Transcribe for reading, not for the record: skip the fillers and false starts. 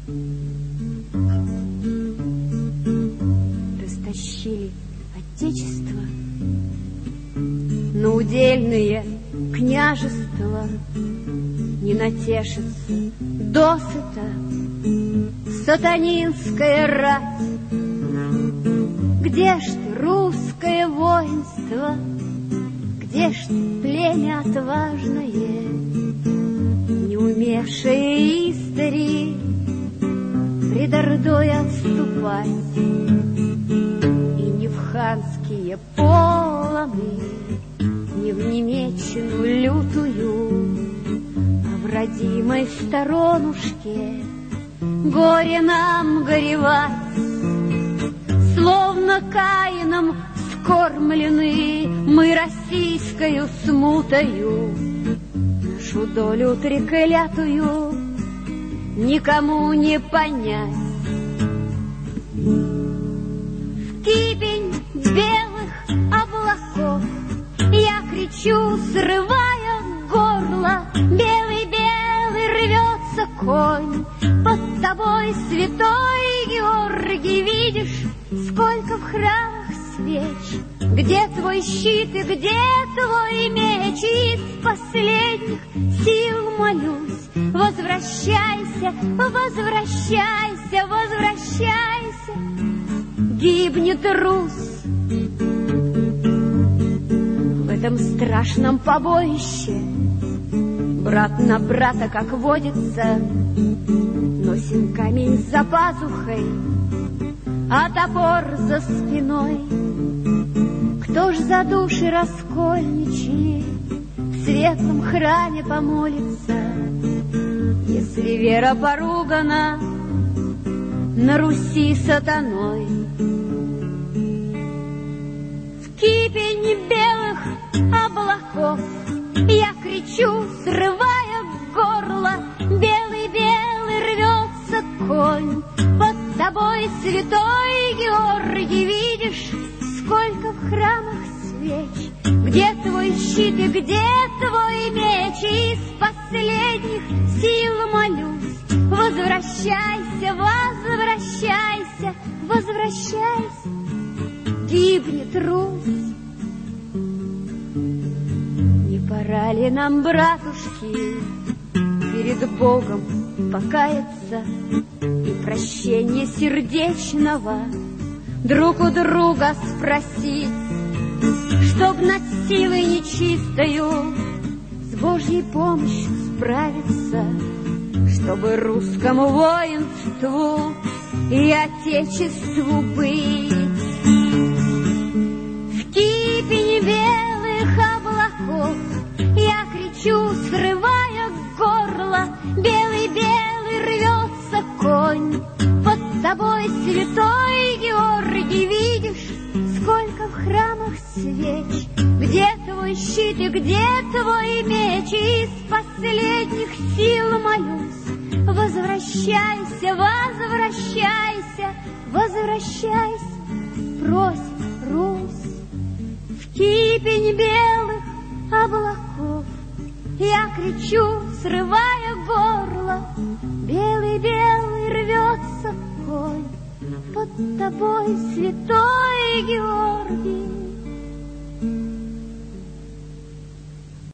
Растащили отечество на удельные княжества, не натешится досыта сатанинская рать. Где ж ты, русское воинство, где ж ты, племя отважное, не умевшее истори пред Ордой отступать, и не в ханские полоны, не в немеччину лютую, а в родимой сторонушке горе нам горевать. Словно Каином скормлены мы российскою смутою, нашу долю треклятую никому не понять. В кипень белых облаков я кричу, срывая горло, белый-белый рвется конь. Под тобой, святой Георгий, видишь, сколько в храмах свеч. Где твой щит и где твой меч? Из последних сил молюсь, возвращайся, возвращайся, возвращайся. Гибнет Русь в этом страшном побоище. Брат на брата, как водится, носим камень за пазухой, а топор за спиной. Кто ж за души раскольничьи в светлом храме помолится, если вера поругана на Руси сатаной? В кипень белых облаков я кричу, срывая горло, белый-белый рвется конь. Под тобой, святой Георгий, видишь, сколько в храмах свеч. Где твой щит и где твой меч? Из последних сил молюсь, возвращайся, возвращайся, возвращайся. Гибнет Русь. Не пора ли нам, братушки, перед Богом покаяться и прощения сердечного друг у друга спросить, чтоб над силой нечистою с Божьей помощью справиться, чтобы русскому воинству и отечеству быть. В кипень белых облаков я кричу, срывая горло, белый-белый рвется конь. Под тобой, святой Георгий, видишь, сколько в храмах свеч. Где твой щит и где твой меч? Из последних сил молюсь, возвращайся, возвращайся, возвращайся, просит Русь. В кипень белых облаков я кричу, срывая горло, белый-белый рвется конь. Под тобой, святой Георгий,